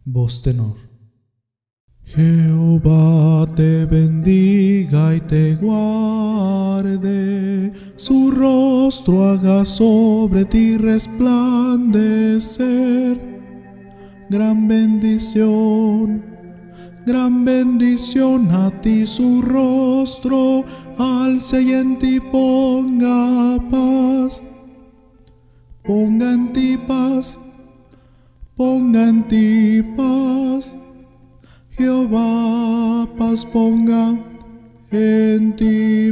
Voz tenor. Jehová te bendiga y te guarde, su rostro haga sobre ti resplandecer. Gran bendición a ti su rostro alce y en ti ponga paz. Ponga en ti paz, ponga en ti paz. Jehová paz ponga, en ti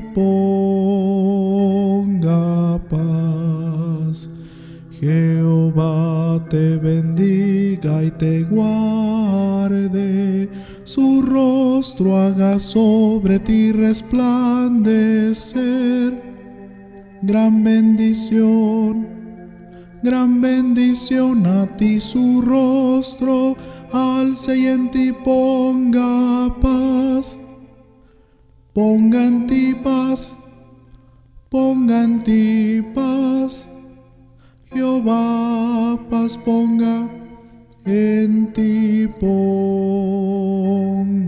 ponga paz. Jehová te bendiga y te guarde, su rostro haga sobre ti resplandecer. Gran bendición a ti su rostro alce y en ti ponga paz. Ponga en ti paz, ponga en ti paz. Jehová paz ponga, en ti ponga